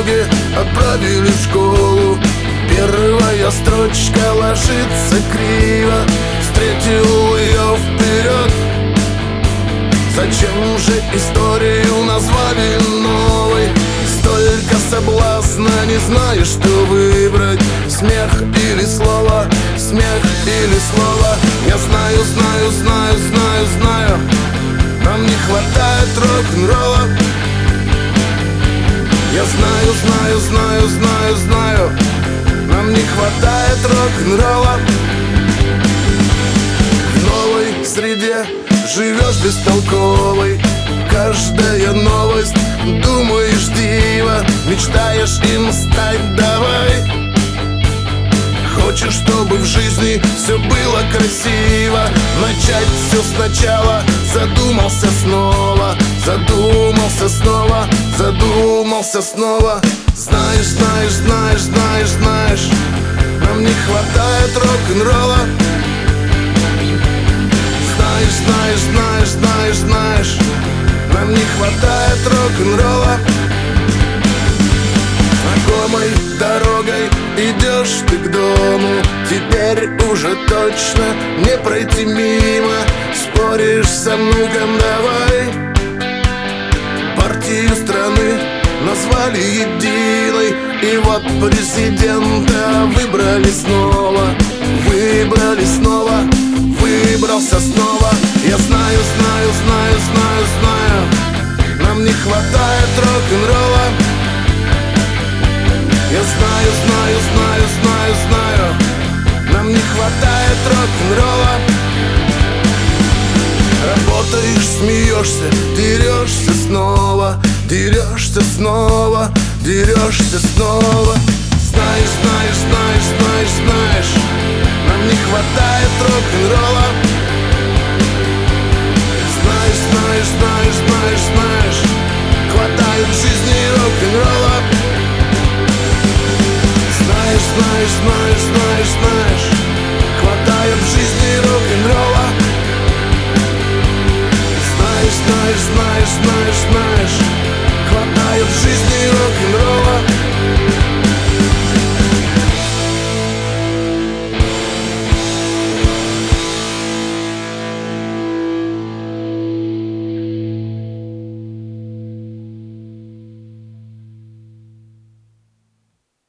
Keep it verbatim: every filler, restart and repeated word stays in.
дороге отправили в школу. Первая строчка ложится криво, встретил ее вперед. Зачем же историю назвали новой? Столько соблазна, не знаю, что выбрать. Смех или слово, смех или слово. Я знаю, знаю, знаю, знаю, знаю, нам не хватает рок-н-ролла. Я знаю, знаю, знаю, знаю, знаю, нам не хватает рок-н-ролла. В новой среде живешь бестолковой. Каждая новость, думаешь, диво, мечтаешь им стать, давай. Хочешь, чтобы в жизни все было красиво, начать все сначала. Задумался снова, задумался снова, задумался снова. Знаешь, знаешь, знаешь, знаешь, знаешь, нам не хватает рок-н-ролла. Знаешь, знаешь, знаешь, знаешь, знаешь, нам не хватает рок-н-ролла. Знакомой дорогой идешь ты к дому, теперь уже точно не пройти мимо. Споришь со внуком, давай. Партию страны назвали единой, и вот президента выбрали снова. Выбрали снова, выбрался снова. Я знаю, знаю, знаю, знаю, знаю, нам не хватает рок-н-ролла. Я знаю, знаю, знаю, знаю, знаю, нам не хватает рок-н-ролла. Работаешь, смеешься, дерешься снова, дерешься снова, дерешься снова. Знаешь, знаешь, знаешь, знаешь, знаешь, нам не хватает рок-н-ролла. Знаешь, знаешь, знаешь, знаешь, знаешь, хватает в жизни рок-н-ролла. Знаешь, знаешь, знаешь, знаешь, знаешь, хватает в жизни рок-н-ролла. Знаешь, знаешь, знаешь, знаешь.